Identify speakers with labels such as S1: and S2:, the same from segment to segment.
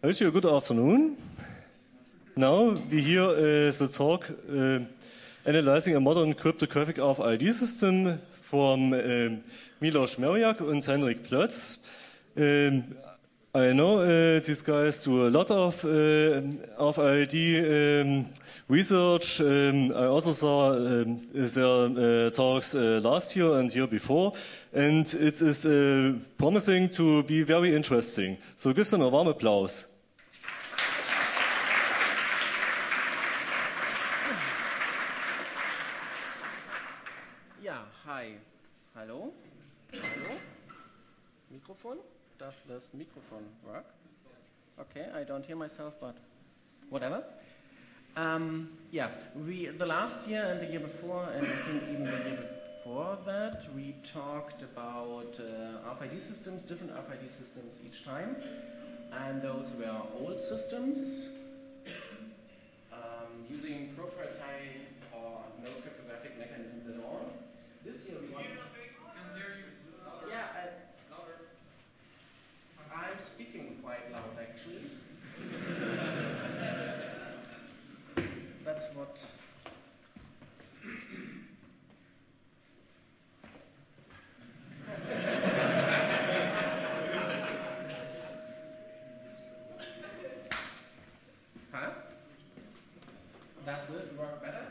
S1: Actually, good afternoon. Now we hear the talk Analyzing a Modern Cryptographic RFID System from Milos Merjak and Henrik Plötz. I know these guys do a lot of RFID research. I also saw their talks last year and year before, and it is promising to be very interesting. So give them a warm applause.
S2: Yeah, hi. Hello? Hello? Microphone? Does this microphone work? Okay, I don't hear myself, but whatever. Yeah, the last year and the year before, and I think even the year before that, we talked about RFID systems, different RFID systems each time. And those were old systems using proprietary or no cryptographic mechanisms at all. This year we want... Yeah, I'm speaking quite loud, actually. That's what... Huh? Does this work better?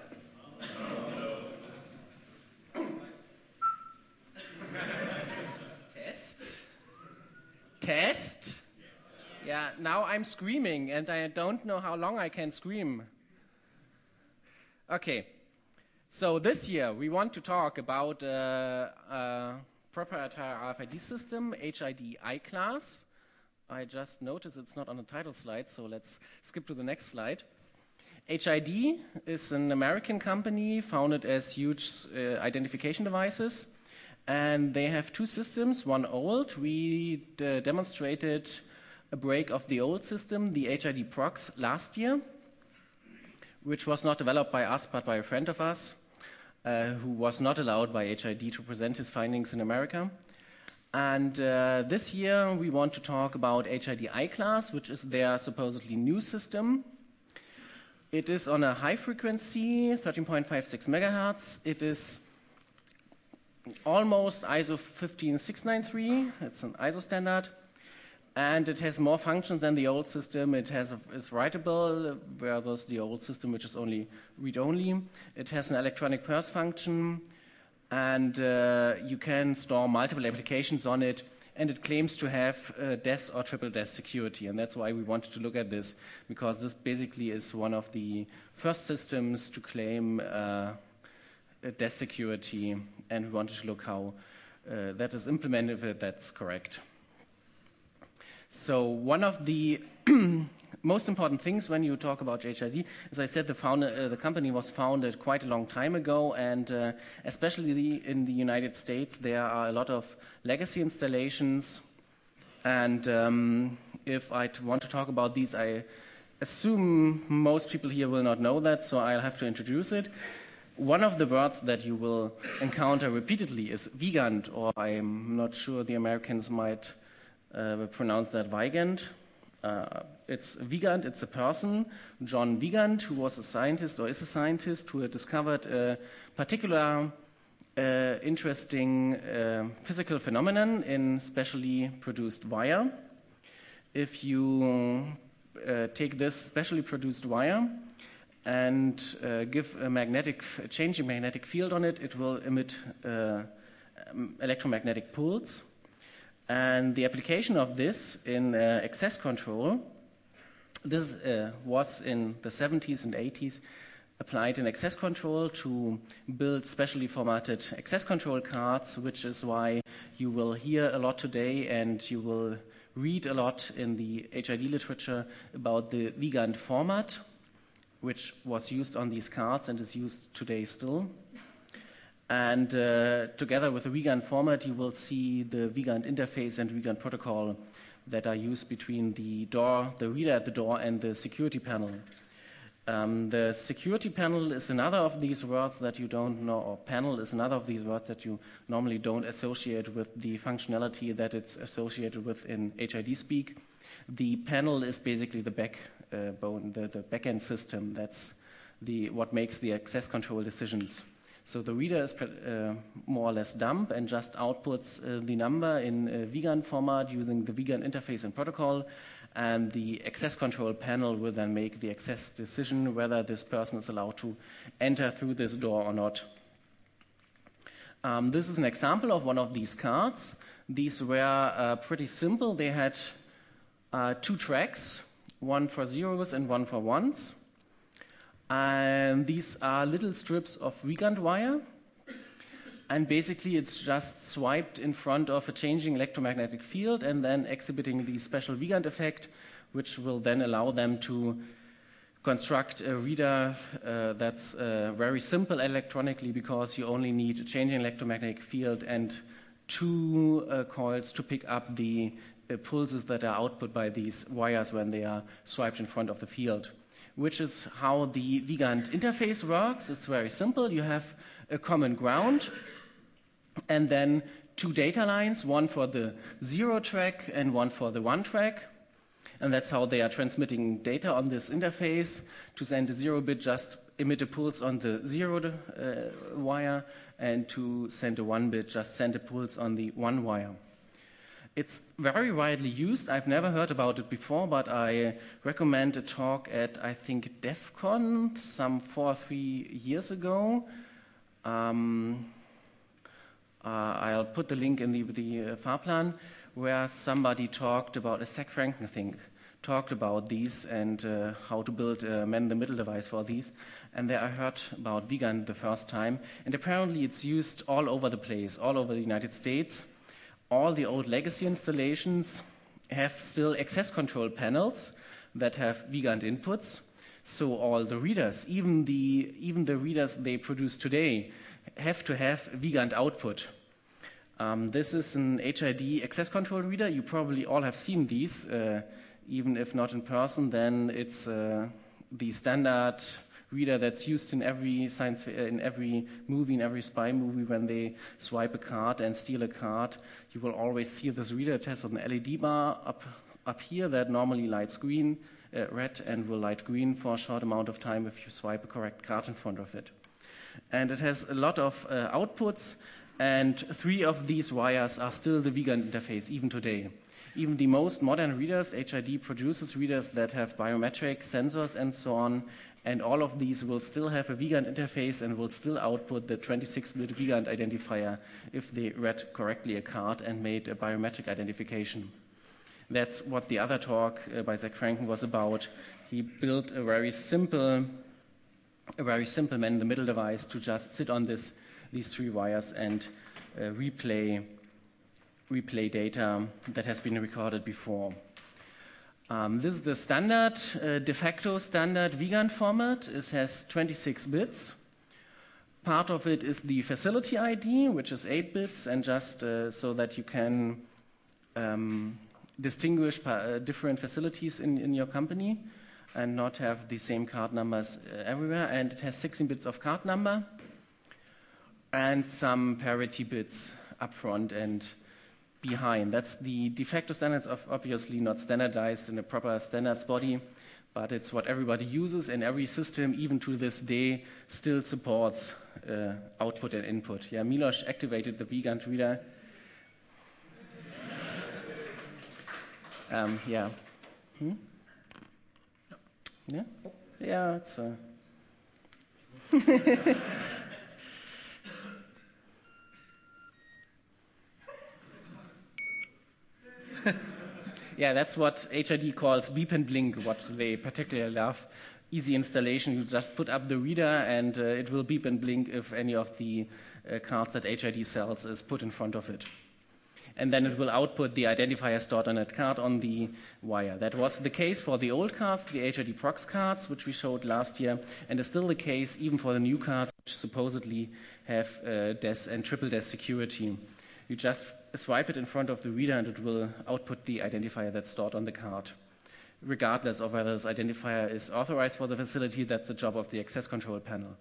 S2: Test? Yeah, now I'm screaming and I don't know how long I can scream. Okay, so this year we want to talk about proprietary RFID system, HID I-class. I just noticed it's not on the title slide, so let's skip to the next slide. HID is an American company founded as Huge Identification Devices. And they have two systems, one old. We demonstrated a break of the old system, the HID Prox, last year, which was not developed by us, but by a friend of us, who was not allowed by HID to present his findings in America. And this year, we want to talk about HID I-class, which is their supposedly new system. It is on a high frequency, 13.56 megahertz. It is almost ISO 15693, it's an ISO standard, and it has more functions than the old system. It is writable, whereas the old system, which is only read-only. It has an electronic purse function, and you can store multiple applications on it, and it claims to have DES or triple DES security, and that's why we wanted to look at this, because this basically is one of the first systems to claim DES security, and we wanted to look how that is implemented, if that's correct. So one of the most important things when you talk about HID, as I said, the company was founded quite a long time ago, and especially in the United States, there are a lot of legacy installations, and if I want to talk about these, I assume most people here will not know that, so I'll have to introduce it. One of the words that you will encounter repeatedly is Wiegand, or I'm not sure the Americans might pronounce that Weigand. It's Wiegand, it's a person, John Wiegand, who was a scientist or is a scientist who had discovered a particular interesting physical phenomenon in specially produced wire. If you take this specially produced wire and give a changing magnetic field on it, it will emit electromagnetic pulse. And the application of this in access control, this was in the 70s and 80s applied in access control to build specially formatted access control cards, which is why you will hear a lot today and you will read a lot in the HID literature about the Wiegand format, which was used on these cards and is used today still. And together with the Wiegand format, you will see the Wiegand interface and Wiegand protocol that are used between the reader at the door, and the security panel. The security panel is another of these words that you don't know, or panel is another of these words that you normally don't associate with the functionality that it's associated with in HID speak. The panel is basically the backbone, the backend system. That's what makes the access control decisions. So the reader is more or less dumb and just outputs the number in VGAN format using the VGAN interface and protocol, and the access control panel will then make the access decision whether this person is allowed to enter through this door or not. This is an example of one of these cards. These were pretty simple. They had 2 tracks, one for zeros and one for ones. And these are little strips of VGAN wire. And basically it's just swiped in front of a changing electromagnetic field and then exhibiting the special VGAN effect, which will then allow them to construct a reader that's very simple electronically, because you only need a changing electromagnetic field and 2 coils to pick up the pulses that are output by these wires when they are swiped in front of the field, which is how the VGAN interface works. It's very simple. You have a common ground and then 2 data lines, one for the 0 track and one for the 1 track. And that's how they are transmitting data on this interface. To send a 0 bit, just emit a pulse on the 0 wire, and to send a 1 bit, just send a pulse on the 1 wire. It's very widely used. I've never heard about it before, but I recommend a talk at, I think, DEF CON some 4 or 3 years ago. I'll put the link in the Fahrplan, where somebody talked about, a Zach Franken, I think, talked about these and how to build a man-in-the-middle device for these. And there I heard about VGAN the first time. And apparently it's used all over the place, all over the United States. All the old legacy installations have still access control panels that have VGAN inputs. So all the readers, even the readers they produce today, have to have VGAN output. This is an HID access control reader. You probably all have seen these. Even if not in person, then it's the standard reader that's used in every movie, in every spy movie. When they swipe a card and steal a card, you will always see this reader. It has an LED bar up here that normally lights red and will light green for a short amount of time if you swipe a correct card in front of it. And it has a lot of outputs, and 3 of these wires are still the VGAN interface even today. Even the most modern readers, HID produces readers that have biometric sensors and so on, and all of these will still have a VGAN interface and will still output the 26-bit VGAN identifier if they read correctly a card and made a biometric identification. That's what the other talk by Zach Franken was about. He built a very simple man-in-the-middle device to just sit on these 3 wires and replay data that has been recorded before. This is the standard, de facto standard VGAN format. It has 26 bits. Part of it is the facility ID, which is 8 bits, and just so that you can distinguish different facilities in your company and not have the same card numbers everywhere. And it has 16 bits of card number and some parity bits up front and behind. That's the de facto standards, of obviously not standardized in a proper standards body, but it's what everybody uses, and every system, even to this day, still supports output and input. Yeah, Milos activated the VGAN reader. Yeah. Yeah? Yeah, it's yeah, that's what HID calls beep and blink, what they particularly love. Easy installation, you just put up the reader and it will beep and blink if any of the cards that HID sells is put in front of it. And then it will output the identifier stored on that card on the wire. That was the case for the old cards, the HID Prox cards, which we showed last year, and is still the case even for the new cards, which supposedly have DES and triple DES security. You just swipe it in front of the reader and it will output the identifier that's stored on the card. Regardless of whether this identifier is authorized for the facility, that's the job of the access control panel.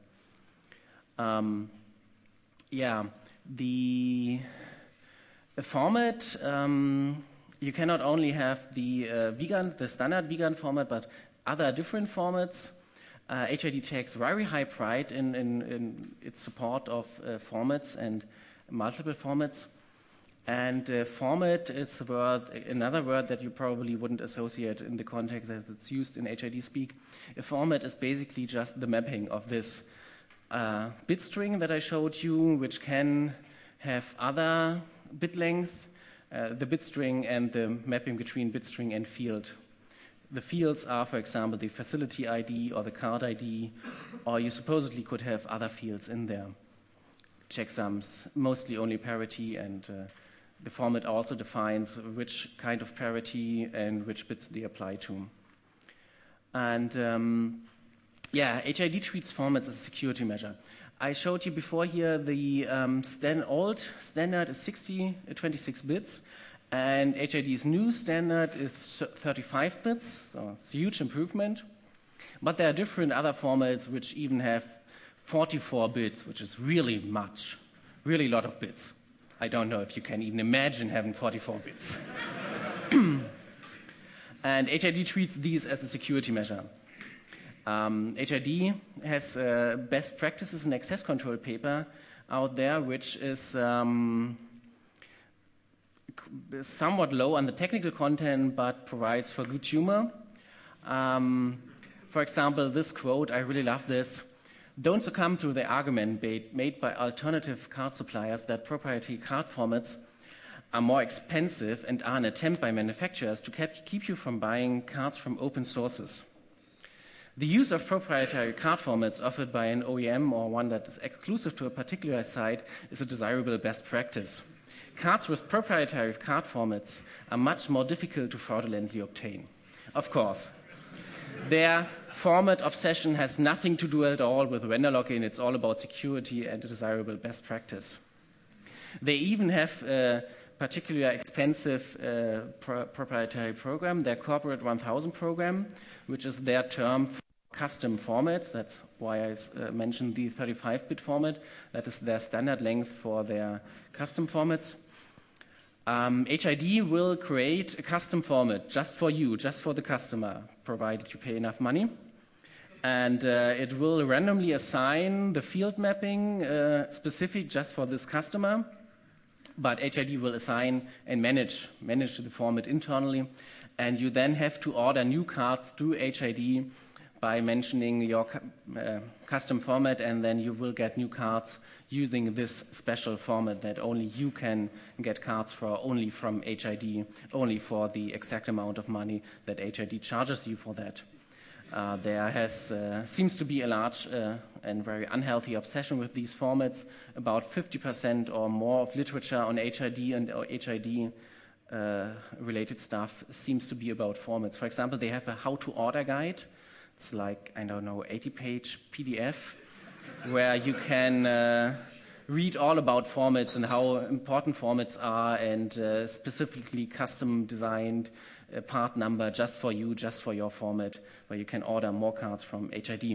S2: The format you cannot only have the the standard vegan format, but other different formats. HID takes very high pride in its support of formats and multiple formats. And format is a word, another word that you probably wouldn't associate in the context as it's used in HID speak. A format is basically just the mapping of this bit string that I showed you, which can have other bit length, the bit string and the mapping between bit string and field. The fields are, for example, the facility ID or the card ID, or you supposedly could have other fields in there. Checksums, mostly only parity, and the format also defines which kind of parity and which bits they apply to. And yeah, HID treats formats as a security measure. I showed you before here the old standard is 26 bits, and HID's new standard is 35 bits, so it's a huge improvement. But there are different other formats which even have 44 bits, which is really much, really a lot of bits. I don't know if you can even imagine having 44 bits. And HID treats these as a security measure. HID has best practices and access control paper out there, which is somewhat low on the technical content, but provides for good humor. For example, this quote, I really love this. Don't succumb to the argument made by alternative card suppliers that proprietary card formats are more expensive and are an attempt by manufacturers to keep you from buying cards from open sources. The use of proprietary card formats offered by an OEM or one that is exclusive to a particular site is a desirable best practice. Cards with proprietary card formats are much more difficult to fraudulently obtain. Of course, their format obsession has nothing to do at all with vendor lock-in. It's all about security and a desirable best practice. They even have a particularly expensive proprietary program, their Corporate 1000 program, which is their term for custom formats. That's why I mentioned the 35-bit format. That is their standard length for their custom formats. HID will create a custom format just for you, just for the customer, provided you pay enough money. And it will randomly assign the field mapping specific just for this customer. But HID will assign and manage the format internally. And you then have to order new cards through HID by mentioning your custom format, and then you will get new cards using this special format that only you can get cards for, only from HID, only for the exact amount of money that HID charges you for that. There seems to be a large and very unhealthy obsession with these formats. About 50% or more of literature on HID and HID related stuff seems to be about formats. For example, they have a how-to-order guide. It's like, I don't know, 80-page PDF where you can read all about formats and how important formats are, and specifically custom designed part number just for you, just for your format, where you can order more cards from HID.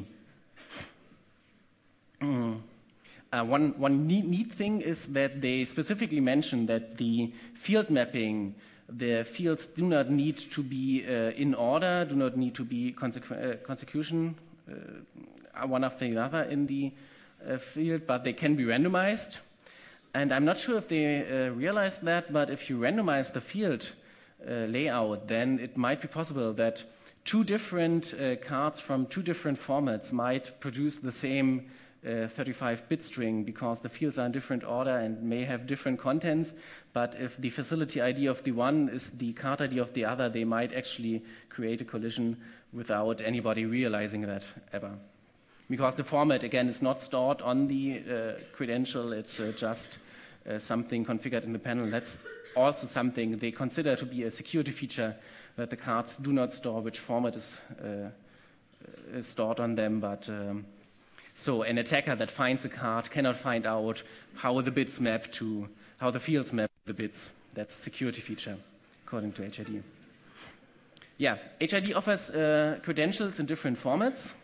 S2: One neat thing is that they specifically mention that the field mapping, the fields do not need to be in order, do not need to be consecution one after another in the field, but they can be randomized. And I'm not sure if they realized that, but if you randomize the field layout, then it might be possible that two different cards from two different formats might produce the same 35-bit string, because the fields are in different order and may have different contents. But if the facility ID of the one is the card ID of the other, they might actually create a collision without anybody realizing that ever. Because the format, again, is not stored on the credential. It's just something configured in the panel. That's also something they consider to be a security feature, that the cards do not store which format is stored on them. But so an attacker that finds a card cannot find out how the bits map to, how the fields map to the bits. That's a security feature, according to HID. Yeah, HID offers credentials in different formats.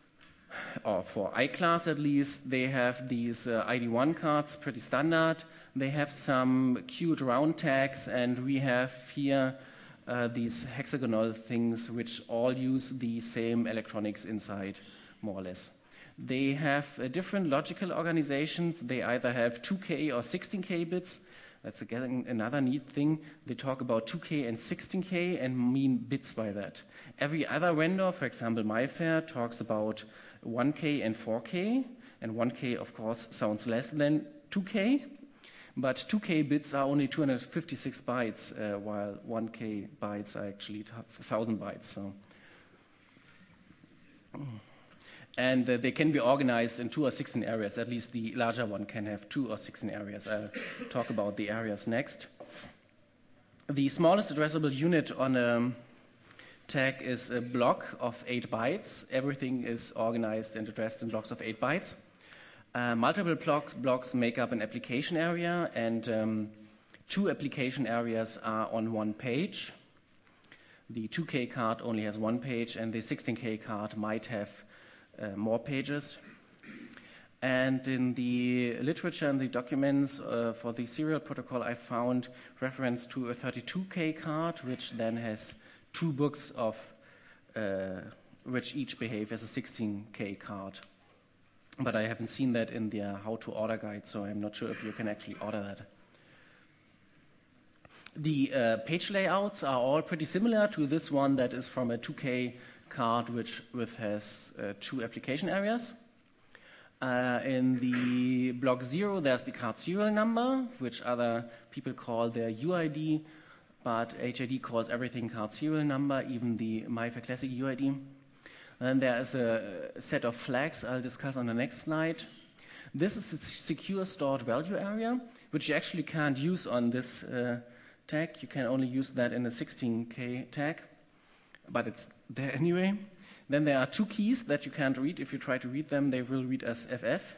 S2: Or for iClass at least, they have these ID1 cards, pretty standard. They have some cute round tags, and we have here these hexagonal things which all use the same electronics inside, more or less. They have different logical organizations. They either have 2K or 16K bits. That's again another neat thing. They talk about 2K and 16K and mean bits by that. Every other vendor, for example, MyFair, talks about 1K and 4K. And 1K, of course, sounds less than 2K. But 2K bits are only 256 bytes, while 1K bytes are actually 1,000 bytes. So. And they can be organized in 2 or 16 areas. At least the larger one can have 2 or 16 areas. I'll talk about the areas next. The smallest addressable unit on a tag is a block of 8 bytes. Everything is organized and addressed in blocks of 8 bytes. Multiple blocks make up an application area, and 2 application areas are on 1 page. The 2K card only has 1 page, and the 16K card might have more pages. And in the literature and the documents for the serial protocol, I found reference to a 32K card, which then has 2 books of which each behave as a 16K card. But I haven't seen that in the how to order guide, so I'm not sure if you can actually order that. The page layouts are all pretty similar to this one that is from a 2K card, which has 2 application areas. In the block 0, there's the card serial number, which other people call their UID, but HID calls everything card serial number, even the MyFair Classic UID. Then there is a set of flags I'll discuss on the next slide. This is a secure stored value area, which you actually can't use on this tag. You can only use that in a 16K tag, but it's there anyway. Then there are 2 keys that you can't read. If you try to read them, they will read as FF.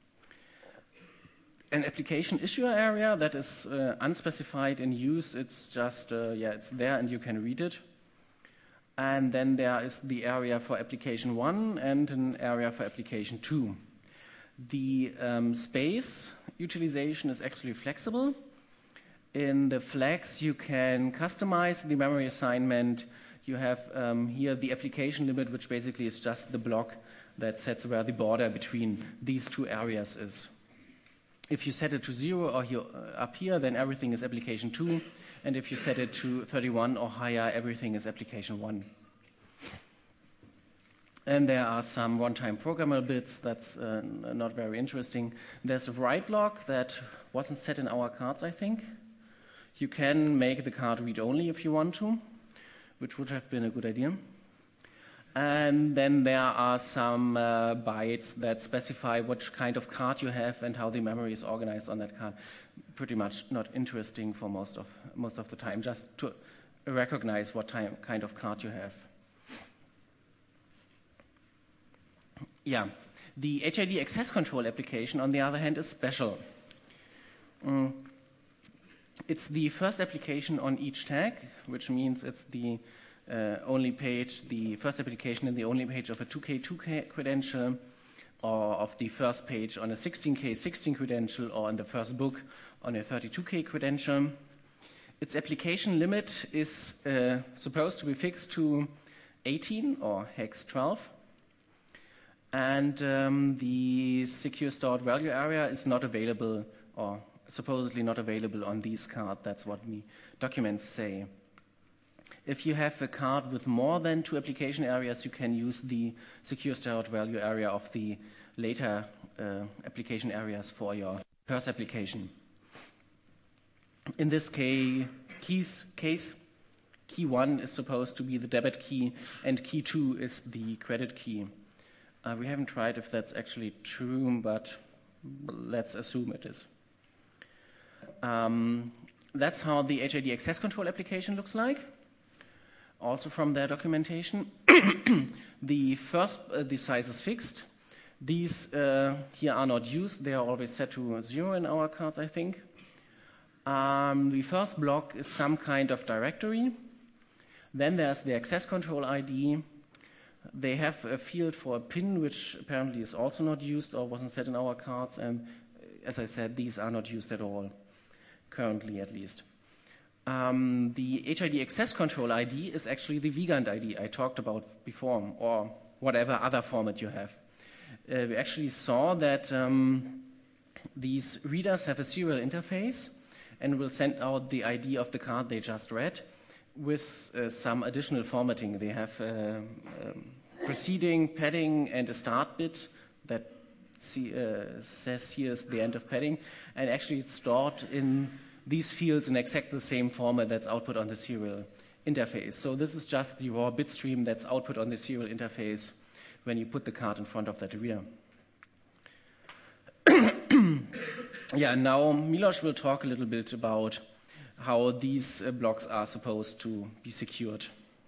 S2: An application issuer area that is unspecified in use. It's just, it's there and you can read it. And then there is the area for application 1 and an area for application 2. The space utilization is actually flexible. In the flags, you can customize the memory assignment. You have here the application limit, which basically is just the block that sets where the border between these 2 areas is. If you set it to 0 or up here, then everything is application 2. And if you set it to 31 or higher, everything is application 1. And there are some one-time programmer bits. That's not very interesting. There's a write block that wasn't set in our cards, I think. You can make the card read-only if you want to, which would have been a good idea. And then there are some bytes that specify which kind of card you have and how the memory is organized on that card. Pretty much not interesting for most of the time, just to recognize what kind of card you have. Yeah, the HID access control application, on the other hand, is special. It's the first application on each tag, which means it's the only page, the first application and the only page of a 2K credential, or of the first page on a 16K 16 credential, or in the first book on a 32K credential. Its application limit is supposed to be fixed to 18 or hex 12. And the secure stored value area is not available, or supposedly not available on these cards. That's what the documents say. If you have a card with more than 2 application areas, you can use the secure stored value area of the later application areas for your first application. In this case, key 1 is supposed to be the debit key, and key 2 is the credit key. We haven't tried if that's actually true, but let's assume it is. That's how the HID access control application looks like. Also from their documentation. The size is fixed. These here are not used. They are always set to 0 in our cards, I think. The first block is some kind of directory. Then there's the access control ID. They have a field for a pin, which apparently is also not used or wasn't set in our cards. And as I said, these are not used at all. currently at least. The HID access control ID is actually the Vigand ID I talked about before, or whatever other format you have. We actually saw that these readers have a serial interface and will send out the ID of the card they just read with some additional formatting. They have preceding, padding, and a start bit that says here's the end of padding, and actually it's stored in these fields in exactly the same format that's output on the serial interface. So this is just the raw bit stream that's output on the serial interface when you put the card in front of that reader. Yeah, now Milos will talk a little bit about how these blocks are supposed to be secured.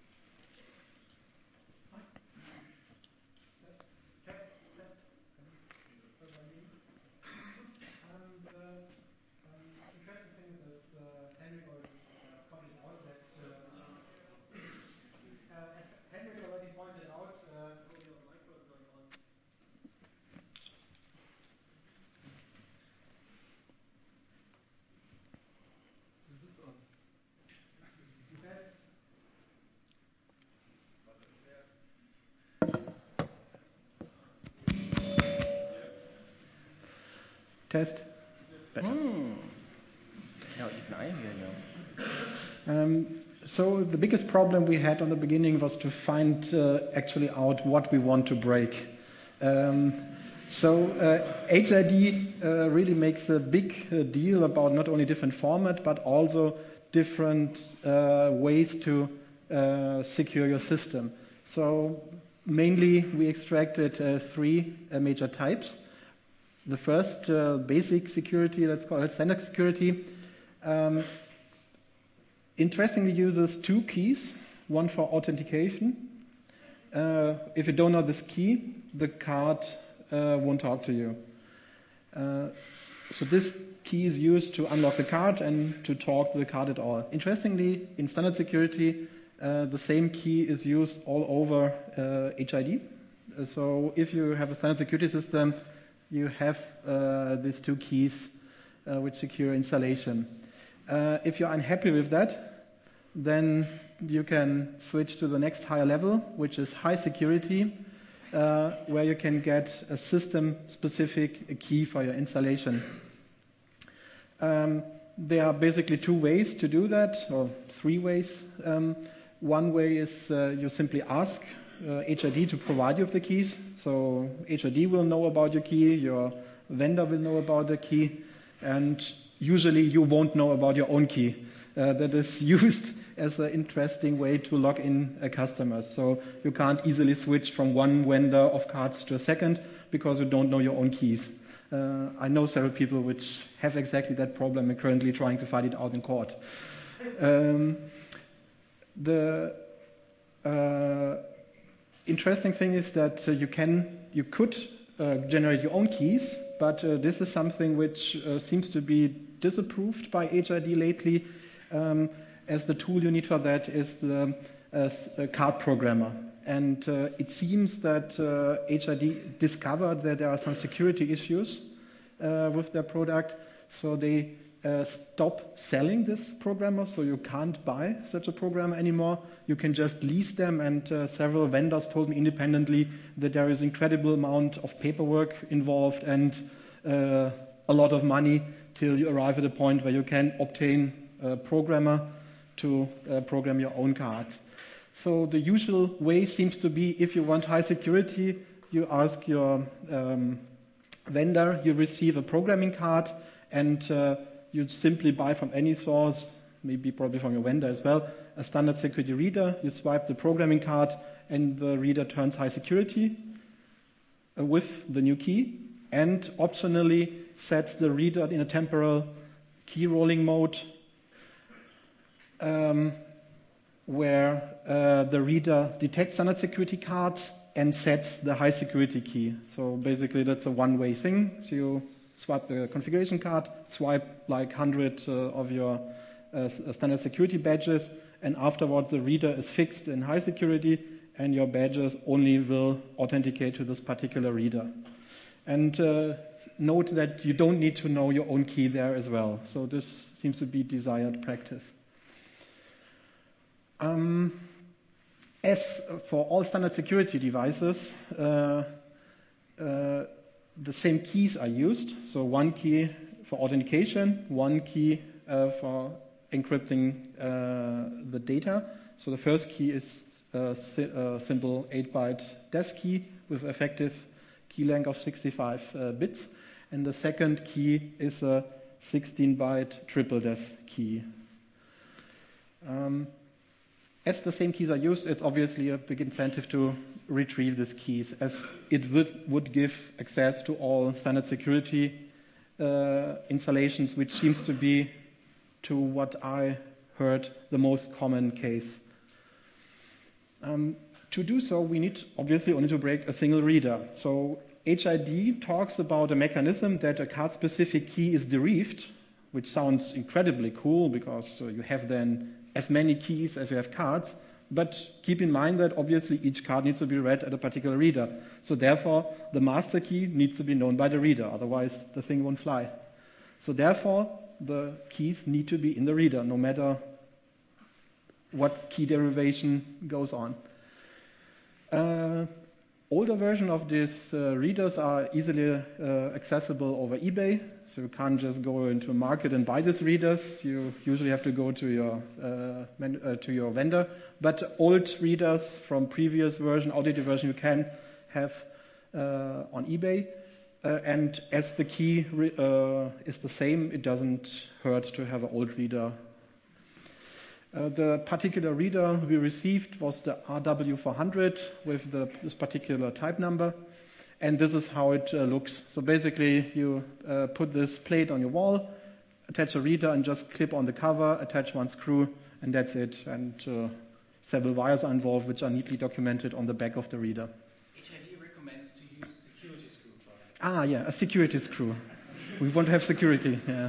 S3: Test.
S2: Better. Now even I hear you.
S3: So the biggest problem we had on the beginning was to find actually out what we want to break. HID really makes a big deal about not only different format but also different ways to secure your system. So mainly we extracted three major types. The first, basic security, let's call it standard security, interestingly uses two keys, one for authentication. If you don't know this key, the card won't talk to you. So this key is used to unlock the card and to talk to the card at all. Interestingly, in standard security, the same key is used all over HID. So if you have a standard security system, you have these two keys which secure installation. If you're unhappy with that, then you can switch to the next higher level, which is high security, where you can get a system-specific key for your installation. There are basically two ways to do that, or three ways. One way is you simply ask HID to provide you with the keys. So HID will know about your key, your vendor will know about the key, and usually you won't know about your own key. That is used as an interesting way to log in a customer. So you can't easily switch from one vendor of cards to a second because you don't know your own keys. I know several people which have exactly that problem and currently trying to fight it out in court. The interesting thing is that you could generate your own keys, but this is something which seems to be disapproved by HID lately, as the tool you need for that is the card programmer. And it seems that HID discovered that there are some security issues with their product, so they stop selling this programmer, so you can't buy such a programmer anymore. You can just lease them, and several vendors told me independently that there is an incredible amount of paperwork involved and a lot of money till you arrive at a point where you can obtain a programmer to program your own cards. So the usual way seems to be, if you want high security, you ask your vendor, you receive a programming card, and you simply buy from any source, maybe probably from your vendor as well, a standard security reader. You swipe the programming card, and the reader turns high security with the new key, and optionally sets the reader in a temporal key rolling mode, where the reader detects standard security cards and sets the high security key. So basically that's a one-way thing. So you swipe the configuration card, swipe like 100 of your standard security badges, and afterwards the reader is fixed in high security and your badges only will authenticate to this particular reader. And note that you don't need to know your own key there as well. So this seems to be desired practice. As for all standard security devices, the same keys are used. So one key for authentication, one key for encrypting the data. So the first key is a simple 8-byte DES key with effective key length of 65 bits. And the second key is a 16-byte triple DES key. As the same keys are used, it's obviously a big incentive to retrieve these keys, as it would give access to all standard security installations, which seems to be, to what I heard, the most common case. To do so, we need obviously only to break a single reader. So HID talks about a mechanism that a card-specific key is derived, which sounds incredibly cool because you have then as many keys as you have cards, but keep in mind that obviously each card needs to be read at a particular reader. So therefore, the master key needs to be known by the reader, otherwise the thing won't fly. So therefore, the keys need to be in the reader, no matter what key derivation goes on. Older version of these readers are easily accessible over eBay, so you can't just go into a market and buy these readers. You usually have to go to your vendor. But old readers from previous version, outdated version, you can have on eBay. And as the key is the same, it doesn't hurt to have an old reader. The particular reader we received was the RW400 with this particular type number, and this is how it looks. So basically, you put this plate on your wall, attach a reader, and just clip on the cover, attach one screw, and that's it. And several wires are involved, which are neatly documented on the back of the reader.
S2: HID recommends to use a security screw.
S3: Ah, yeah, a security screw. We want to have security, yeah.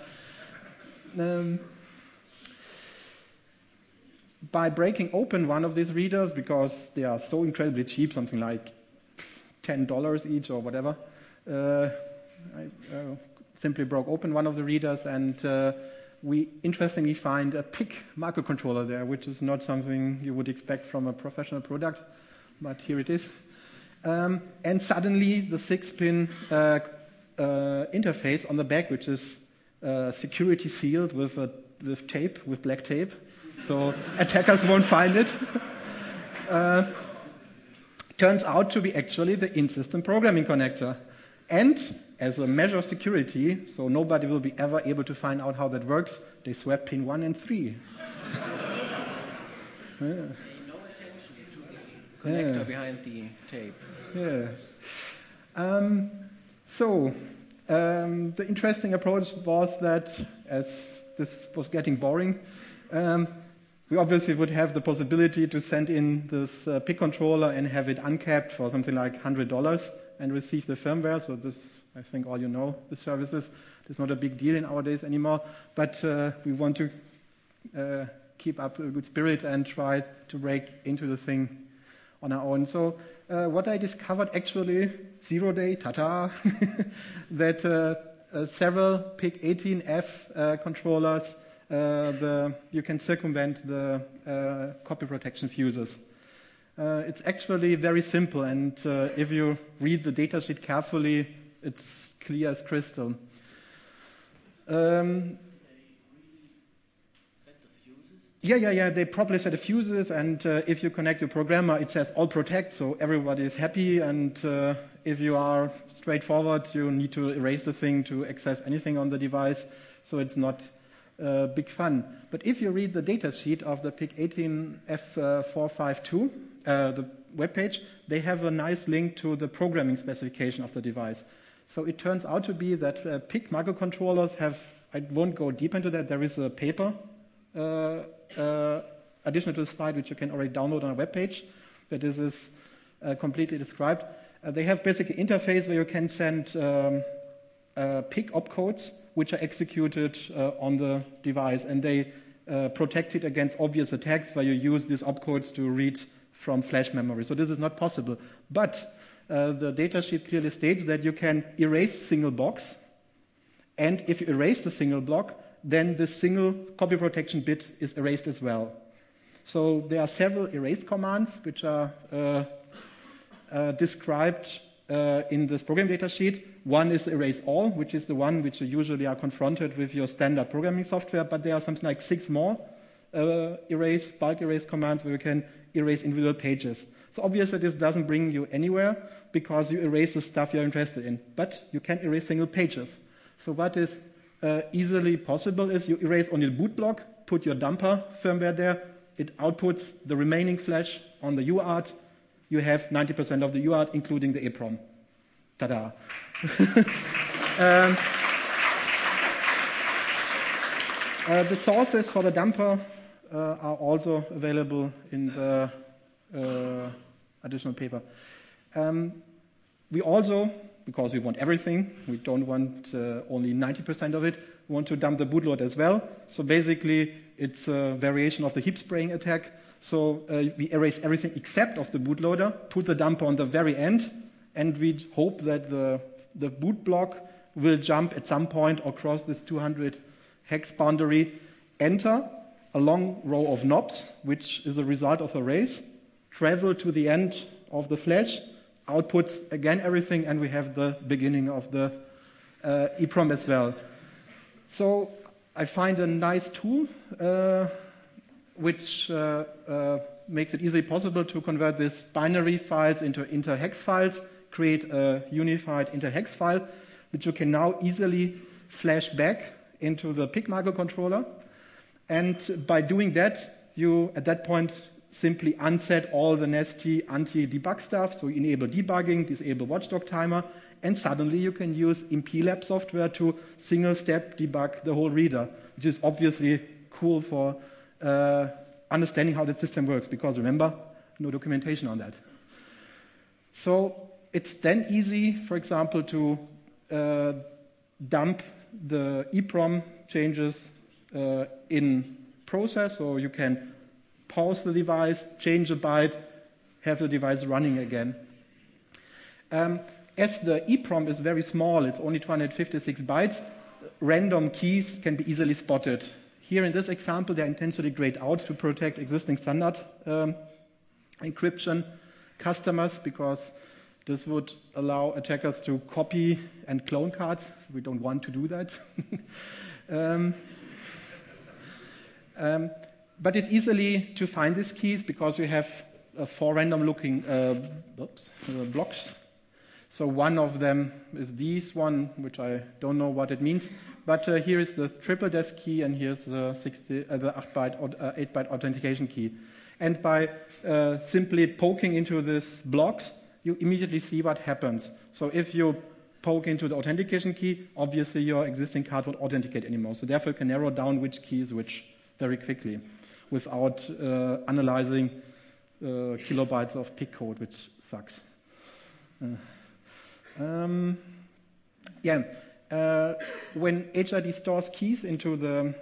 S3: By breaking open one of these readers, because they are so incredibly cheap, something like $10 each or whatever, I simply broke open one of the readers, and we interestingly find a PIC microcontroller there, which is not something you would expect from a professional product, but here it is. And suddenly the 6-pin interface on the back, which is security sealed with tape, with black tape, so attackers won't find it. Turns out to be actually the in-system programming connector. And as a measure of security, so nobody will be ever able to find out how that works, they swap pin 1 and 3.
S2: Pay no attention to the connector behind the tape.
S3: Yeah. The interesting approach was that, as this was getting boring, we obviously would have the possibility to send in this PIC controller and have it uncapped for something like $100 and receive the firmware. So this, I think all you know, the services. It's not a big deal in our days anymore. But we want to keep up a good spirit and try to break into the thing on our own. So what I discovered actually, 0-day, ta-ta, that several PIC18F controllers, you can circumvent the copy protection fuses. It's actually very simple, and if you read the datasheet carefully, it's clear as crystal. Yeah, they properly set the fuses, and if you connect your programmer, it says all protect, so everybody is happy, and if you are straightforward, you need to erase the thing to access anything on the device, so it's not big fun. But if you read the datasheet of the PIC18F452, the webpage, they have a nice link to the programming specification of the device. So it turns out to be that PIC microcontrollers have, I won't go deep into that, there is a paper additional to the slide which you can already download on a webpage, that this is completely described. They have basically an interface where you can send PIC opcodes which are executed on the device, and they protect it against obvious attacks where you use these opcodes to read from flash memory. So this is not possible. But The datasheet clearly states that you can erase single blocks, and if you erase the single block, then the single copy protection bit is erased as well. So there are several erase commands which are described in this program datasheet. One is erase all, which is the one which you usually are confronted with your standard programming software, but there are something like 6 more bulk erase commands where you can erase individual pages. So obviously this doesn't bring you anywhere because you erase the stuff you're interested in, but you can erase single pages. So what is easily possible is you erase only the boot block, put your dumper firmware there, it outputs the remaining flash on the UART. You have 90% of the UART, including the EEPROM. Ta-da. The sources for the dumper are also available in the additional paper. We also, because we want everything, we don't want only 90% of it, we want to dump the bootloader as well. So basically, it's a variation of the heap spraying attack. So we erase everything except of the bootloader, put the dumper on the very end, and we hope that the boot block will jump at some point across this 200 hex boundary, enter a long row of knobs, which is a result of a race, travel to the end of the flash, outputs again everything, and we have the beginning of the EEPROM as well. So I find a nice tool which makes it easily possible to convert these binary files into inter-hex files, create a unified inter-hex file, which you can now easily flash back into the PIC microcontroller. And by doing that, you, at that point, simply unset all the nasty anti-debug stuff. So you enable debugging, disable watchdog timer, and suddenly you can use IMPLab software to single-step debug the whole reader, which is obviously cool for understanding how the system works, because remember, no documentation on that. So it's then easy, for example, to dump the EEPROM changes in process, so you can pause the device, change a byte, have the device running again. As the EEPROM is very small, it's only 256 bytes, random keys can be easily spotted. Here in this example, they're intentionally grayed out to protect existing standard encryption customers, because this would allow attackers to copy and clone cards. We don't want to do that. But it's easily to find these keys because we have 4 random looking blocks. So one of them is this one, which I don't know what it means. But here is the triple desk key, and here's the 8-byte authentication key. And by simply poking into these blocks, you immediately see what happens. So if you poke into the authentication key, obviously your existing card won't authenticate anymore. So therefore you can narrow down which key is which very quickly without analyzing kilobytes of PIC code, which sucks. When HID stores keys into the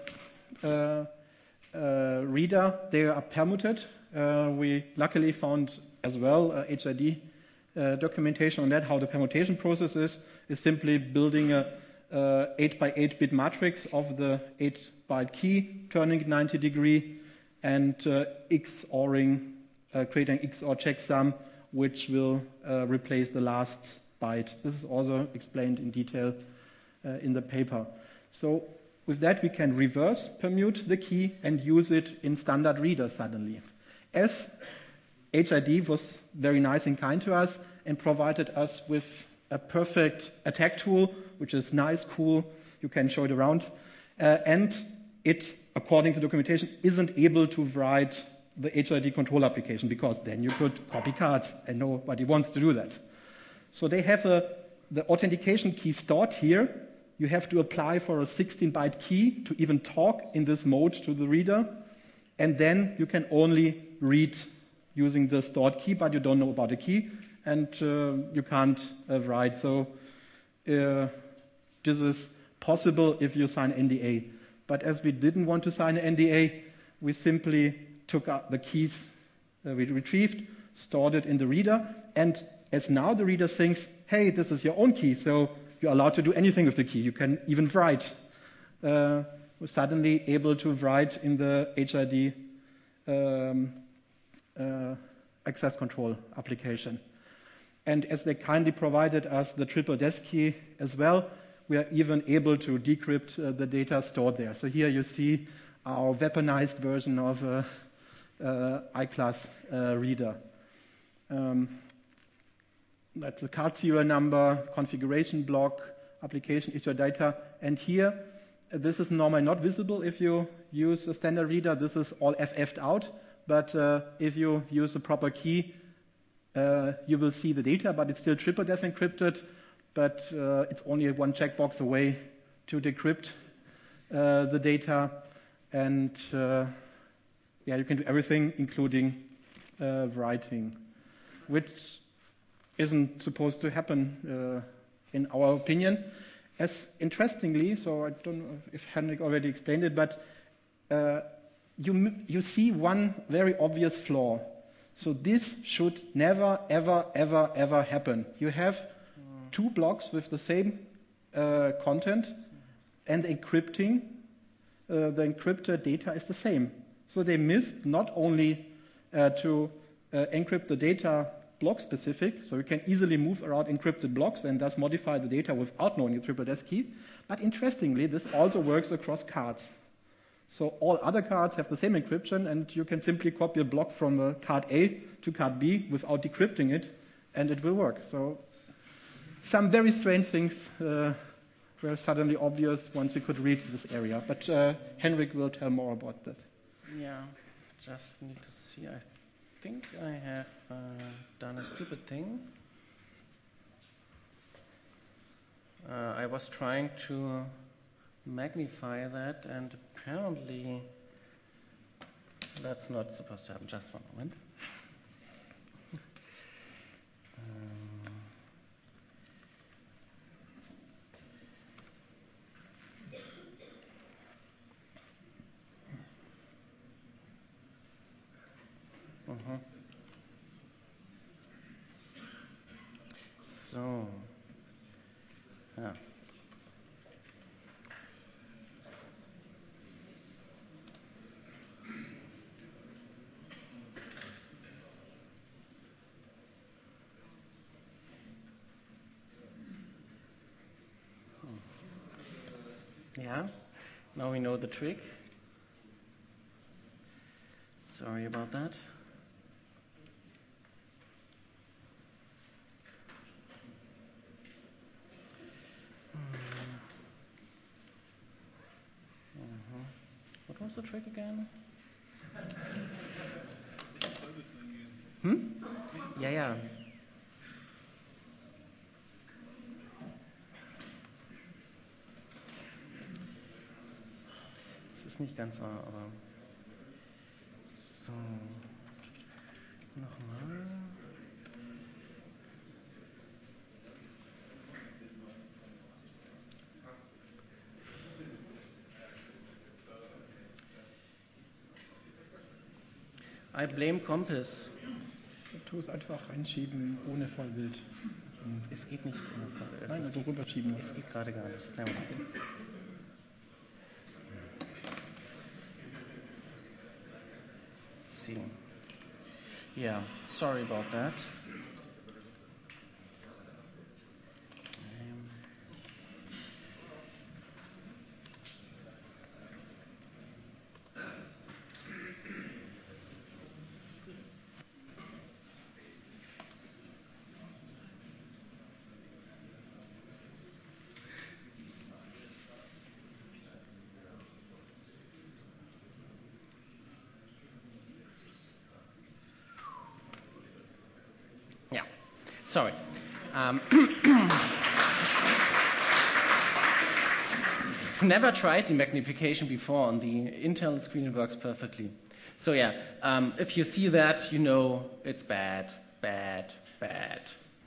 S3: reader, they are permuted. We luckily found as well HID documentation on that. How the permutation process is simply building a 8x8-bit matrix of the 8-byte key, turning it 90 degrees, and XORing, creating XOR checksum, which will replace the last byte. This is also explained in detail in the paper. So with that, we can reverse permute the key and use it in standard readers suddenly. As HID was very nice and kind to us and provided us with a perfect attack tool, which is nice, cool, you can show it around, and it, according to documentation, isn't able to write the HID control application, because then you could copy cards, and nobody wants to do that. So they have the authentication key stored here. You have to apply for a 16-byte key to even talk in this mode to the reader, and then you can only read using the stored key, but you don't know about the key, and you can't write. So this is possible if you sign NDA. But as we didn't want to sign an NDA, we simply took out the keys we retrieved, stored it in the reader, and as now the reader thinks, hey, this is your own key, so you're allowed to do anything with the key. You can even write. We're suddenly able to write in the HID access control application. And as they kindly provided us the triple desk key as well, we are even able to decrypt the data stored there. So here you see our weaponized version of iClass reader. That's the card serial number, configuration block, application issue data. And here, this is normally not visible if you use a standard reader. This is all FF'd out. But if you use the proper key, you will see the data, but it's still triple desk encrypted. But it's only one checkbox away to decrypt the data. And yeah, you can do everything, including writing, which isn't supposed to happen in our opinion. As interestingly, so I don't know if Henrik already explained it, but you see one very obvious flaw. So this should never, ever, ever, ever happen. You have two blocks with the same content, and encrypting, the encrypted data is the same. So they missed not only to encrypt the data block specific, so you can easily move around encrypted blocks and thus modify the data without knowing the triple desk key. But interestingly, this also works across cards. So all other cards have the same encryption, and you can simply copy a block from card A to card B without decrypting it, and it will work. So some very strange things were suddenly obvious once we could read this area. But Henrik will tell more about that.
S2: Yeah, just need to see. I think I have done a stupid thing. I was trying to magnify that, and apparently that's not supposed to happen. Just one moment. So, yeah. Yeah, now we know the trick. Sorry about that. What was the trick again? Ja, ja. Es ist nicht ganz wahr, aber so. Nochmal. I blame Compass.
S3: Tu es einfach reinschieben, ohne Vollbild.
S2: Es geht nicht ohne Vollbild.
S3: Nein, also rüberschieben.
S2: Es geht gerade gar nicht. Kleinen Moment. See. Yeah, sorry about that. Yeah, sorry. I've never tried the magnification before on the internal screen. It works perfectly. So yeah, if you see that, you know it's bad, bad, bad.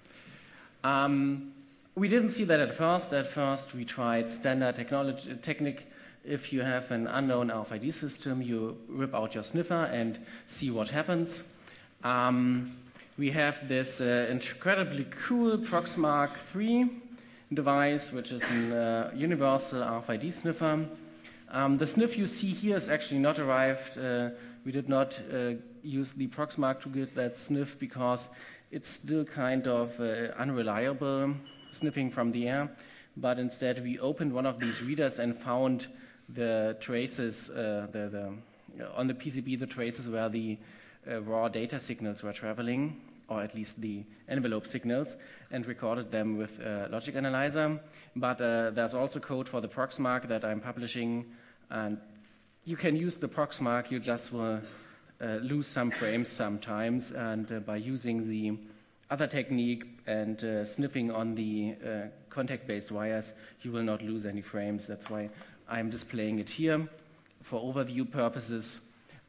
S2: We didn't see that at first. At first, we tried standard technique. If you have an unknown RFID system, you rip out your sniffer and see what happens. we have this incredibly cool Proxmark 3 device, which is a universal RFID sniffer. The sniff you see here is actually not arrived. We did not use the Proxmark to get that sniff because it's still kind of unreliable sniffing from the air. But instead, we opened one of these readers and found the traces, on the PCB, the traces where the raw data signals were traveling, or at least the envelope signals, and recorded them with a logic analyzer. But there's also code for the Proxmark that I'm publishing, and you can use the Proxmark, you just will lose some frames sometimes, and by using the other technique and sniffing on the contact-based wires, you will not lose any frames. That's why I'm displaying it here for overview purposes.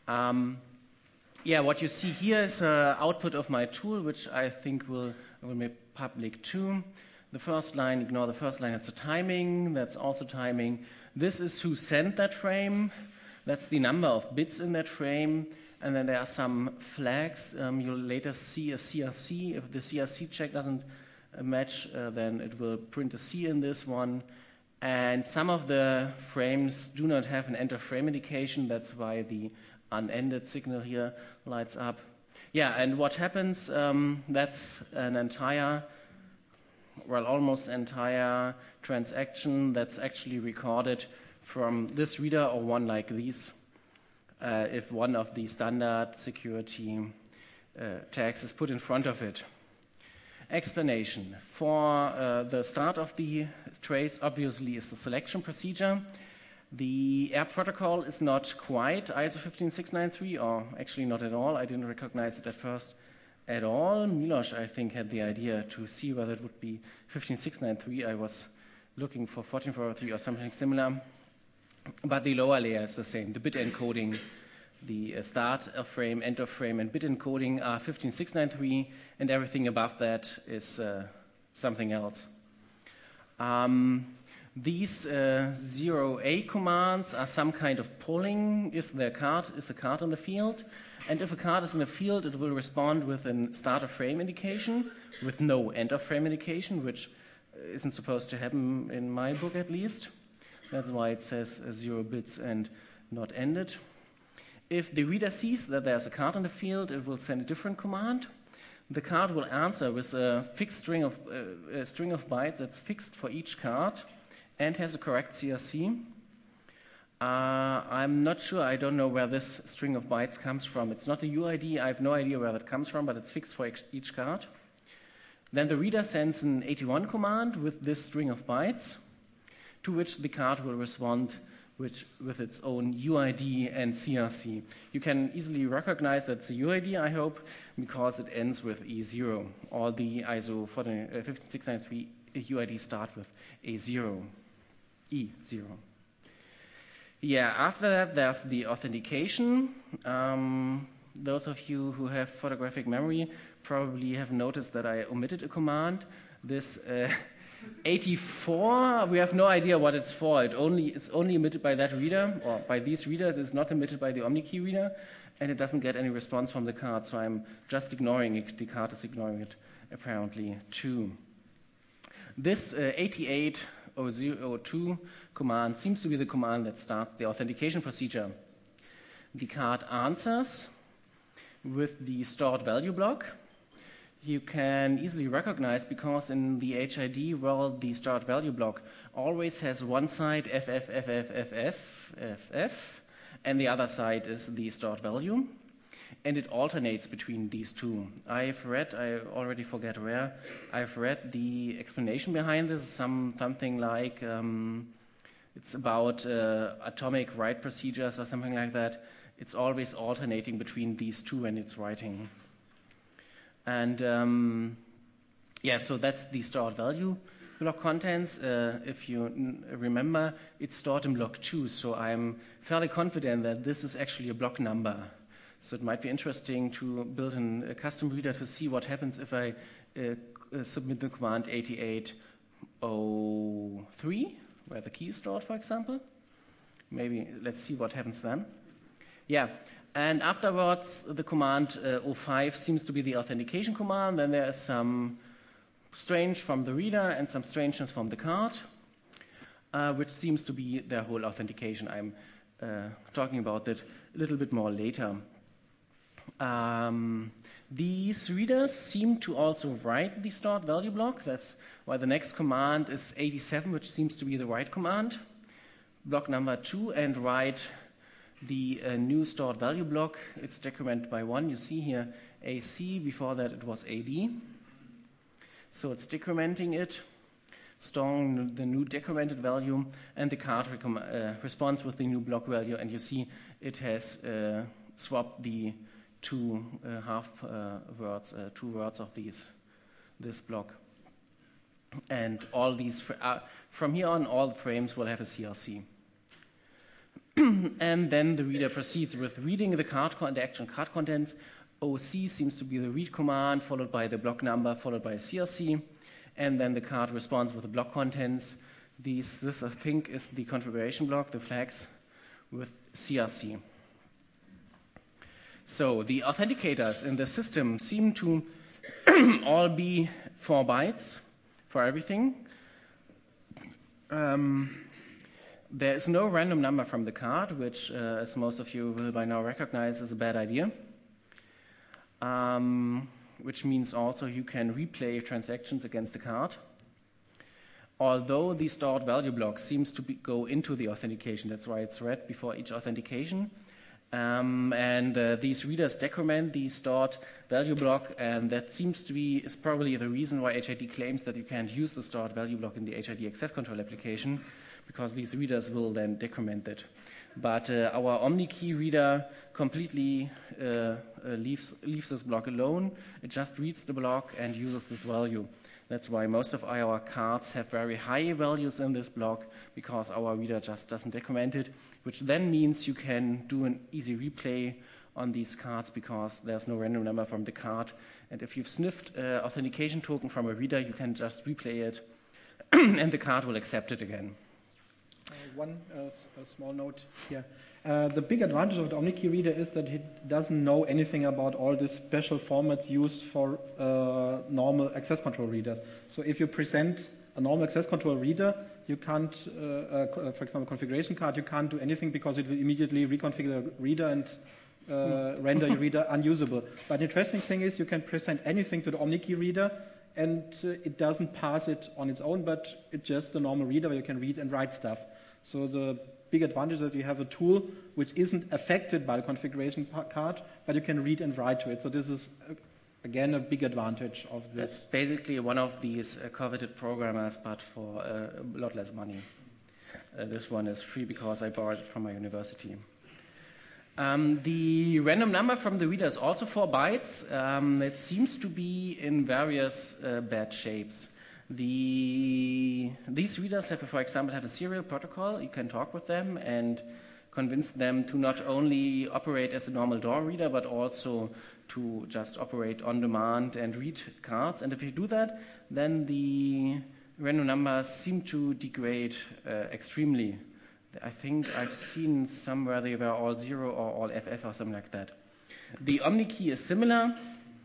S2: What you see here is output of my tool, which I think I will make public too. The first line, ignore the first line, that's the timing. That's also timing. This is who sent that frame. That's the number of bits in that frame. And then there are some flags. You'll later see a CRC. If the CRC check doesn't match, then it will print a C in this one. And some of the frames do not have an end of frame indication. That's why the unended signal here lights up. And what happens, that's an entire, almost entire transaction that's actually recorded from this reader or one like these. If one of the standard security tags is put in front of it. Explanation. For the start of the trace, obviously, is the selection procedure. The AIR protocol is not quite ISO 15693, or actually not at all. I didn't recognize it at first at all. Milos, I think, had the idea to see whether it would be 15693. I was looking for 14403 or something similar. But the lower layer is the same. The bit encoding, the start of frame, end of frame, and bit encoding are 15693, and everything above that is something else. These 0A commands are some kind of polling. Is a card in the field? And if a card is in the field, it will respond with a start of frame indication, with no end of frame indication, which isn't supposed to happen in my book at least. That's why it says 0 bits and not ended. If the reader sees that there's a card in the field, it will send a different command. The card will answer with a fixed string of bytes that's fixed for each card and has a correct CRC. I'm not sure, I don't know where this string of bytes comes from. It's not a UID, I have no idea where that comes from, but it's fixed for each card. Then the reader sends an 81 command with this string of bytes, to which the card will respond with its own UID and CRC. You can easily recognize that's a UID, I hope, because it ends with E0. All the ISO 15693 UID start with A0, E0. After that, there's the authentication. Those of you who have photographic memory probably have noticed that I omitted a command. This 84, we have no idea what it's for. It's only emitted by that reader, or by these readers. It's not emitted by the OmniKey reader, and it doesn't get any response from the card, so I'm just ignoring it. The card is ignoring it, apparently, too. This 88.002 command seems to be the command that starts the authentication procedure. The card answers with the stored value block. You can easily recognize, because in the HID world, the stored value block always has one side FF, and the other side is the stored value, and it alternates between these two. I already forget where, I've read the explanation behind this, something like it's about atomic write procedures or something like that. It's always alternating between these two when it's writing. And so that's the stored value block contents. If you remember, it's stored in block 2, so I'm fairly confident that this is actually a block number. So it might be interesting to build a custom reader to see what happens if I submit the command 88.03, where the key is stored, for example. Maybe let's see what happens then. And afterwards, the command O5 seems to be the authentication command. Then there is some strange from the reader and some strangeness from the card, which seems to be their whole authentication. I'm talking about that a little bit more later. These readers seem to also write the stored value block. That's why the next command is 87, which seems to be the write command. Block number 2, and write the new stored value block. It's decremented by 1. You see here AC, before that it was AD. So it's decrementing it, storing the new decremented value, and the card responds with the new block value, and you see it has swapped the two words of this block. And all these, from here on, all the frames will have a CRC. And then the reader proceeds with reading the action card contents. OC seems to be the read command, followed by the block number, followed by a CRC. And then the card responds with the block contents. This, I think, is the configuration block, the flags, with CRC. So the authenticators in the system seem to all be 4 bytes for everything. There is no random number from the card, which, as most of you will by now recognize, is a bad idea. Which means also you can replay transactions against the card. Although the stored value block seems to go into the authentication, that's why it's read before each authentication. These readers decrement the stored value block, and that is probably the reason why HID claims that you can't use the stored value block in the HID access control application, because these readers will then decrement it. But our OmniKey reader completely leaves this block alone. It just reads the block and uses this value. That's why most of our cards have very high values in this block, because our reader just doesn't decrement it, which then means you can do an easy replay on these cards because there's no random number from the card. And if you've sniffed authentication token from a reader, you can just replay it and the card will accept it again.
S3: One small note here. The big advantage of the OmniKey reader is that it doesn't know anything about all the special formats used for normal access control readers. So if you present a normal access control reader, you can't, for example, configuration card, you can't do anything because it will immediately reconfigure the reader and render your reader unusable. But the interesting thing is you can present anything to the OmniKey reader, and it doesn't pass it on its own, but it's just a normal reader where you can read and write stuff. So the big advantage is that you have a tool which isn't affected by the configuration card, but you can read and write to it. So this is, again, a big advantage of this.
S2: That's basically one of these coveted programmers, but for a lot less money. This one is free because I borrowed it from my university. The random number from the reader is also 4 bytes. It seems to be in various bad shapes. These readers have, for example, have a serial protocol. You can talk with them and convince them to not only operate as a normal DOR reader, but also to just operate on demand and read cards. And if you do that, then the random numbers seem to degrade extremely. I think I've seen somewhere they were all 0 or all FF or something like that. The OmniKey is similar.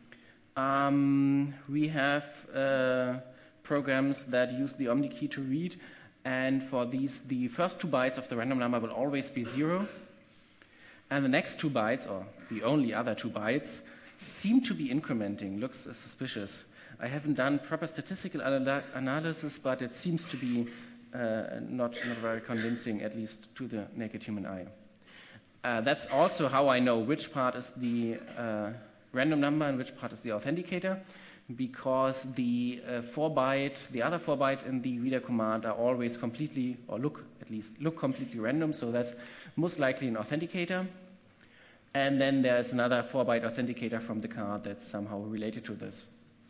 S2: We have programs that use the OmniKey to read, and for these, the first 2 bytes of the random number will always be 0, and the next 2 bytes, or the only other 2 bytes, seem to be incrementing. Looks suspicious. I haven't done proper statistical analysis, but it seems to be not very convincing, at least to the naked human eye. That's also how I know which part is the random number and which part is the authenticator, because the other 4 byte in the reader command are always completely, or look completely random, so that's most likely an authenticator. And then there's another 4 byte authenticator from the card that's somehow related to this.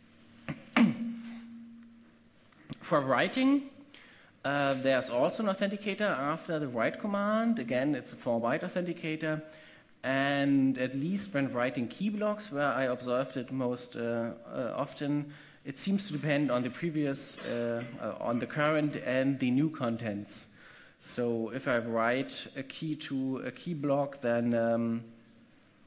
S2: For writing, there's also an authenticator after the write command. Again, it's a 4 byte authenticator. And at least when writing key blocks, where I observed it most often, it seems to depend on the previous, on the current and the new contents. So if I write a key to a key block, then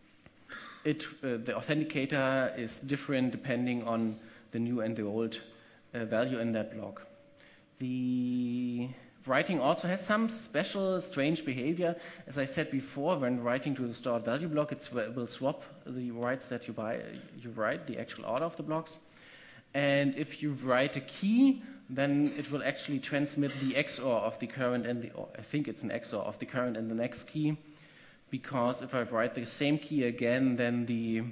S2: the authenticator is different depending on the new and the old value in that block. The writing also has some special strange behavior. As I said before, when writing to the stored value block, it will swap the writes that you write, the actual order of the blocks. And if you write a key, then it will actually transmit the XOR of the current and the, I think it's an XOR of the current and the next key, because if I write the same key again, then the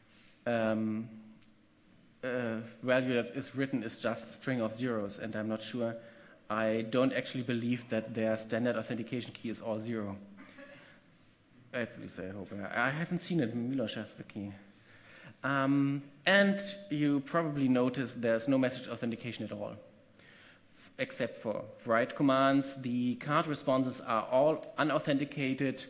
S2: value that is written is just a string of zeros, and I'm not sure. I don't actually believe that their standard authentication key is all 0. At least I hope. I haven't seen it. Milos has the key. And you probably noticed there's no message authentication at all. Except for write commands, the card responses are all unauthenticated.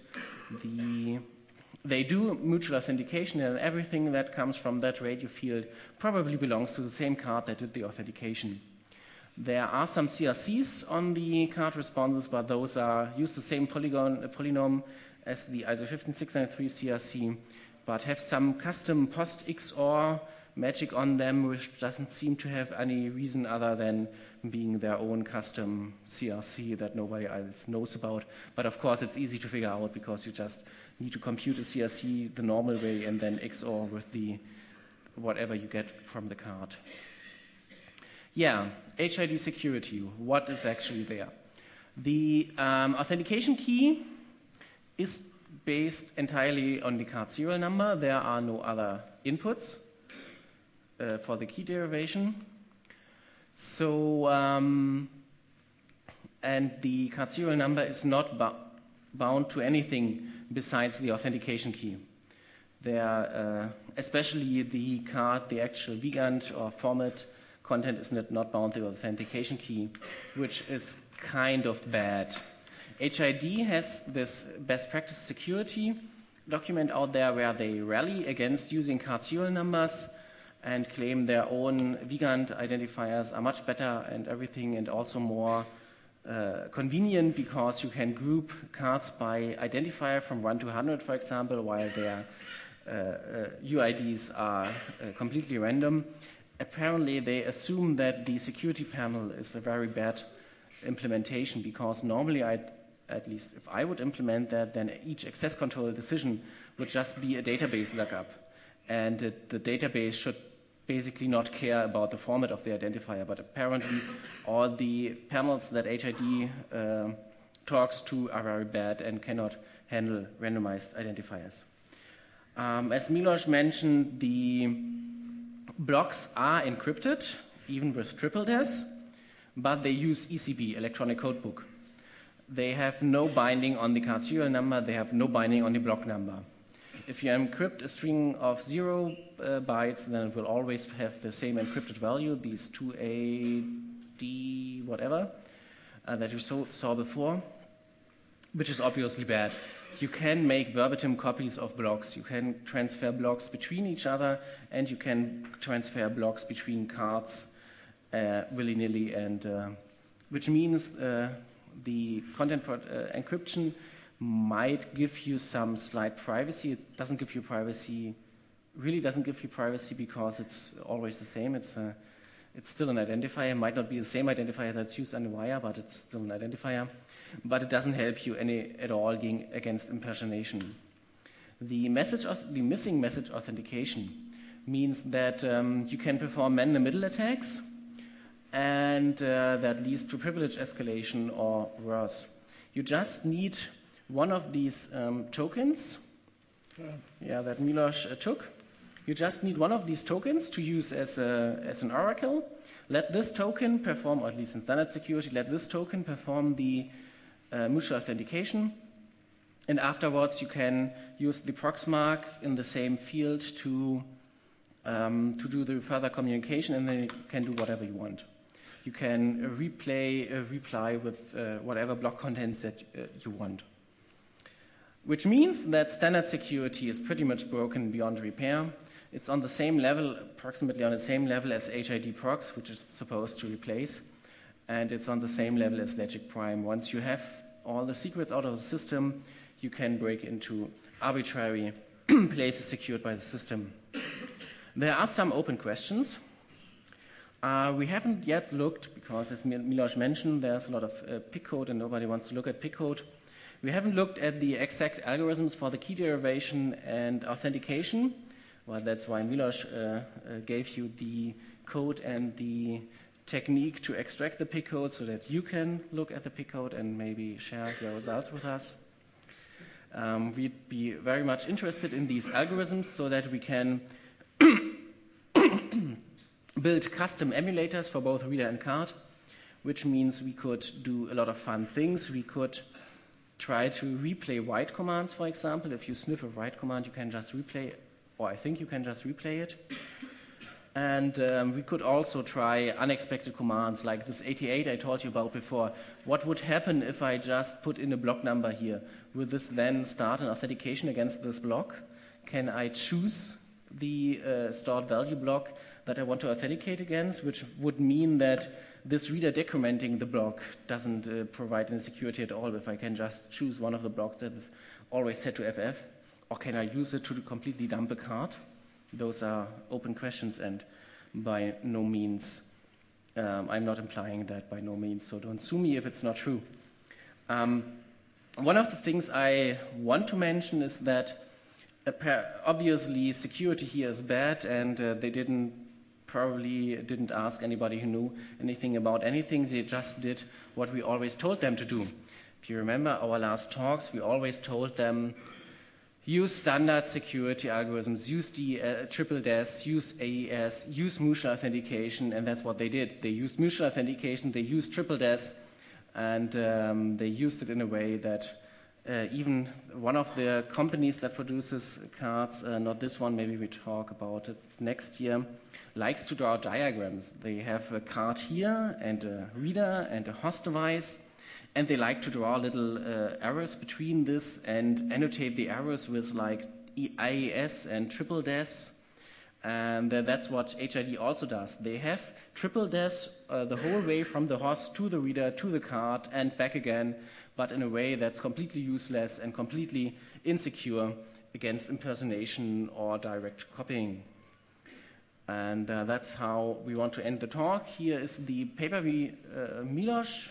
S2: They do mutual authentication, and everything that comes from that radio field probably belongs to the same card that did the authentication. There are some CRCs on the card responses, but those use the same polynom as the ISO 15693 CRC, but have some custom post XOR magic on them, which doesn't seem to have any reason other than being their own custom CRC that nobody else knows about. But of course, it's easy to figure out because you just need to compute a CRC the normal way and then XOR with the whatever you get from the card. Yeah, HID security, what is actually there? The authentication key is based entirely on the card serial number. There are no other inputs for the key derivation. So, and the card serial number is not bound to anything besides the authentication key. There, especially the card, the actual Vigant or format content is not bound to the authentication key, which is kind of bad. HID has this best practice security document out there where they rally against using card serial numbers and claim their own Vigant identifiers are much better and everything, and also more convenient because you can group cards by identifier from 1 to 100, for example, while their UIDs are completely random. Apparently, they assume that the security panel is a very bad implementation because normally, at least if I would implement that, then each access control decision would just be a database lookup. And the database should basically not care about the format of the identifier. But apparently, all the panels that HID talks to are very bad and cannot handle randomized identifiers. As Milos mentioned, the blocks are encrypted, even with triple DES, but they use ECB, electronic code book. They have no binding on the card serial number, they have no binding on the block number. If you encrypt a string of 0 bytes, then it will always have the same encrypted value, these 2AD whatever, that you saw before, which is obviously bad. You can make verbatim copies of blocks. You can transfer blocks between each other, and you can transfer blocks between cards willy-nilly, and which means the content encryption might give you some slight privacy. It doesn't give you privacy, really doesn't give you privacy because it's always the same. It's still an identifier. It might not be the same identifier that's used on the wire, but it's still an identifier. But it doesn't help you at all against impersonation. The missing message authentication means that you can perform man-in-the-middle attacks, and that leads to privilege escalation or worse. You just need one of these tokens, that Milos took. You just need one of these tokens to use as an oracle. Let this token perform, or at least in standard security, let this token perform the mutual authentication, and afterwards you can use the proxmark in the same field to do the further communication, and then you can do whatever you want. You can reply with whatever block contents that you want. Which means that standard security is pretty much broken beyond repair. It's on the same level, approximately on the same level as HID prox, which is supposed to replace. And it's on the same level as Legic Prime. Once you have all the secrets out of the system, you can break into arbitrary place is secured by the system. There are some open questions. We haven't yet looked, because as Milos mentioned, there's a lot of PIC code and nobody wants to look at PIC code. We haven't looked at the exact algorithms for the key derivation and authentication. Well, that's why Milos gave you the code and the technique to extract the PIC code so that you can look at the PIC code and maybe share your results with us. We'd be very much interested in these algorithms so that we can build custom emulators for both reader and card, which means we could do a lot of fun things. We could try to replay write commands, for example. If you sniff a write command, you can just replay it, or I think you can just replay it. And we could also try unexpected commands like this 88 I told you about before. What would happen if I just put in a block number here? Will this then start an authentication against this block? Can I choose the stored value block that I want to authenticate against, which would mean that this reader decrementing the block doesn't provide any security at all if I can just choose one of the blocks that is always set to FF? Or can I use it to completely dump a card? Those are open questions, and by no means, I'm not implying that by no means, so don't sue me if it's not true. One of the things I want to mention is that obviously security here is bad, and they probably didn't ask anybody who knew anything about anything. They just did what we always told them to do. If you remember our last talks, we always told them, use standard security algorithms, use triple DES, use AES, use mutual authentication, and that's what they did. They used mutual authentication, they used triple DES, and they used it in a way that even one of the companies that produces cards, not this one, maybe we talk about it next year, likes to draw diagrams. They have a card here, and a reader, and a host device, and they like to draw little arrows between this and annotate the arrows with like IES and triple DES. And that's what HID also does. They have triple DES the whole way from the host to the reader to the card and back again, but in a way that's completely useless and completely insecure against impersonation or direct copying. And that's how we want to end the talk. Here is the paper Milos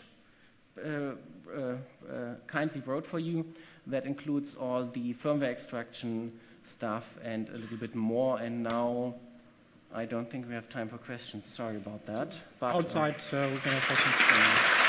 S2: kindly wrote for you. That includes all the firmware extraction stuff and a little bit more. And now I don't think we have time for questions. Sorry about that. But,
S3: outside, we can have questions.